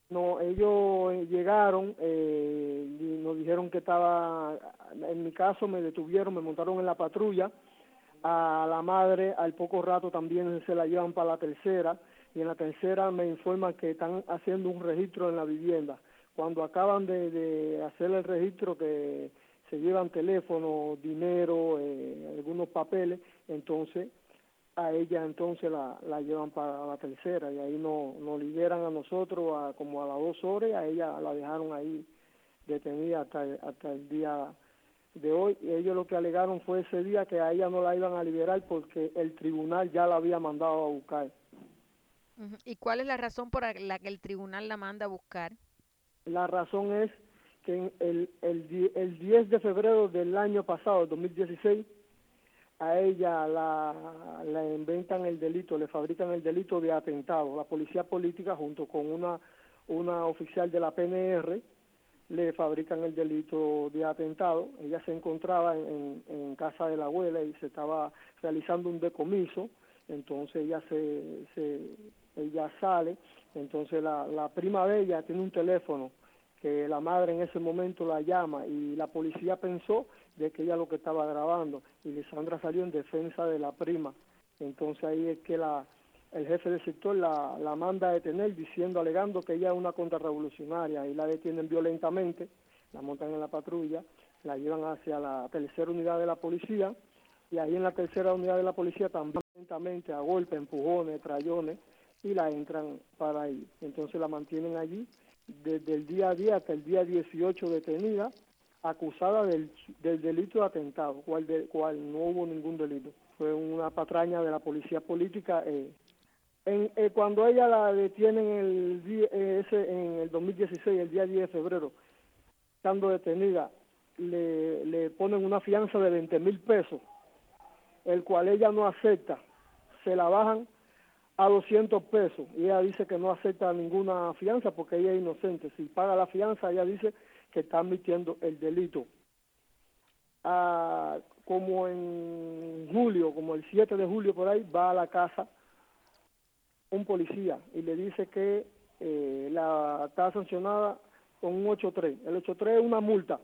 No, ellos llegaron y nos dijeron que estaba, en mi caso me detuvieron, me montaron en la patrulla, a la madre al poco rato también se la llevan para la tercera, y en la tercera me informan que están haciendo un registro en la vivienda. Cuando acaban de hacer el registro, que se llevan teléfono, dinero, algunos papeles, entonces a ella entonces la llevan para la tercera, y ahí nos liberan a nosotros como a las 2 horas, y a ella la dejaron ahí detenida hasta el día de hoy. Y ellos lo que alegaron fue ese día que a ella no la iban a liberar porque el tribunal ya la había mandado a buscar. Ujú. ¿Y cuál es la razón por la que el tribunal la manda a buscar? La razón es que el 10 de febrero del año pasado, el 2016, a ella la inventan el delito, le fabrican el delito de atentado. La policía política junto con una oficial de la PNR le fabrican el delito de atentado. Ella se encontraba en casa de la abuela y se estaba realizando un decomiso, entonces ella sale, entonces la prima de ella tiene un teléfono que la madre en ese momento la llama, y la policía pensó de que ella lo que estaba grabando, y Lisandra salió en defensa de la prima. Entonces ahí es que el jefe del sector la manda a detener diciendo, alegando que ella es una contrarrevolucionaria, y la detienen violentamente, la montan en la patrulla, la llevan hacia la tercera unidad de la policía, y ahí en la tercera unidad de la policía también violentamente, a golpes, empujones, trayones, y la entran para ahí. Entonces la mantienen allí desde el día 10 hasta el día 18 detenida, acusada del delito de atentado, cual no hubo ningún delito. Fue una patraña de la policía política. Cuando ella la detienen en el 2016, el día 10 de febrero, estando detenida, le ponen una fianza de 20,000 pesos, el cual ella no acepta. Se la bajan a 200 pesos, y ella dice que no acepta ninguna fianza porque ella es inocente. Si paga la fianza, ella dice que está admitiendo el delito. Como en julio, como el 7 de julio por ahí, va a la casa un policía y le dice que la está sancionada con un 8-3. El 8-3 es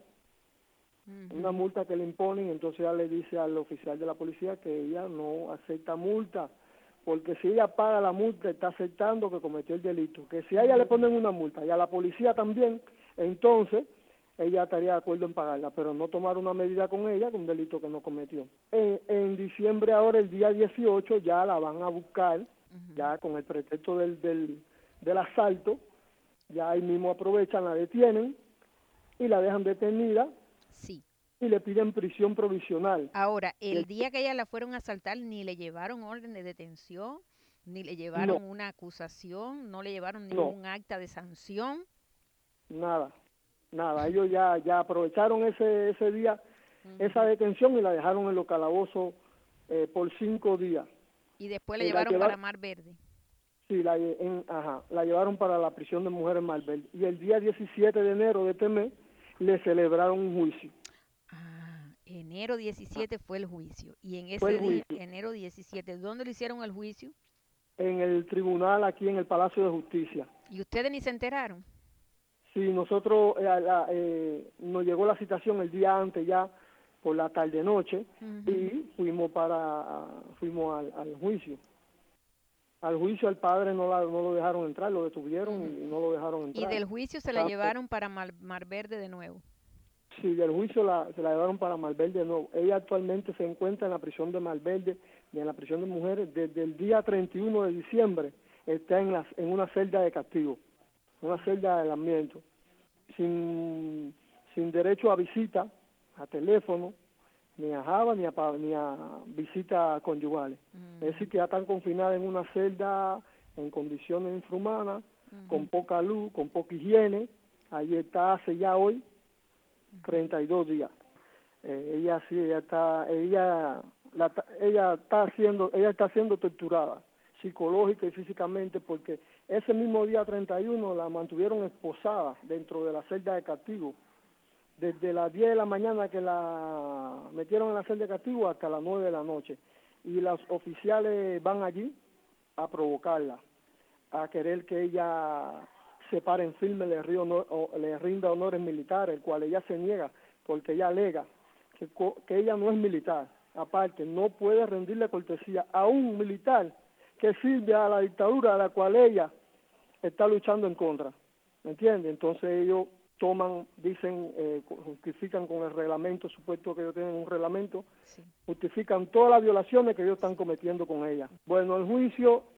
una Ujú. multa que le imponen. Entonces ella le dice al oficial de la policía que ella no acepta multa, porque si ella paga la multa está aceptando que cometió el delito, que si a ella le ponen una multa y a la policía también, entonces ella estaría de acuerdo en pagarla, pero no tomar una medida con ella, con un delito que no cometió. En diciembre ahora, el día 18, ya la van a buscar, Ujú. ya con el pretexto del asalto, ya ahí mismo aprovechan, la detienen y la dejan detenida Sí. y le piden prisión provisional. Ahora, Y el día que ella la fueron a asaltar, ni le llevaron orden de detención, ni le no, llevaron una acusación, no le llevaron no, ningún acta de sanción. nada, nada. Ellos ya aprovecharon ese día, esa Ujú. detención, y la dejaron en los calabozos por 5 días. Y después le Y la llevaron para llevaron, Mar Verde. sí, la llevaron para la prisión de mujeres Malverde. Y el día 17 de enero de este mes le celebraron un juicio. Ah, enero Ah, 17 fue el juicio. Y en fue el ese día, juicio enero 17, ¿dónde le hicieron el juicio? en el tribunal aquí en el Palacio de Justicia. Y ustedes ni se enteraron. Sí, nosotros nos llegó la citación el día antes, ya por la tarde noche, Ujú. y fuimos al juicio. Al juicio al padre no lo dejaron entrar, lo detuvieron Ujú. y no lo dejaron Y entrar. del juicio se la Está- llevaron para Mar Verde de nuevo. Sí, del juicio se la llevaron para Malverde de nuevo. Ella actualmente se encuentra en la prisión de Malverde y en la prisión de mujeres desde el día 31 de diciembre. Está en una celda de castigo, una celda de aislamiento, sin, sin derecho a visita, a teléfono, ni a java, ni a visitas conyugales. Es decir, Ujú. que ya están confinadas en una celda en condiciones infrahumanas, con Ujú. poca luz, con poca higiene. Allí está hace ya hoy Ujú. 32 días. Ella sí, ella está siendo torturada psicológica y físicamente, porque ese mismo día 31 la mantuvieron esposada dentro de la celda de castigo, desde las 10 de la mañana que la metieron en la celda de castigo hasta las 9 de la noche. Y los oficiales van allí a provocarla, a querer que ella se para en firme, le rinda honores militares, el cual ella se niega, porque ella alega que ella no es militar. Aparte, no puede rendirle cortesía a un militar que sirve a la dictadura a la cual ella está luchando en contra. ¿Me entiende? Entonces ellos dicen, justifican con el reglamento, supuesto que ellos tienen un reglamento, Sí. justifican todas las violaciones que ellos están cometiendo con ella. Bueno, el juicio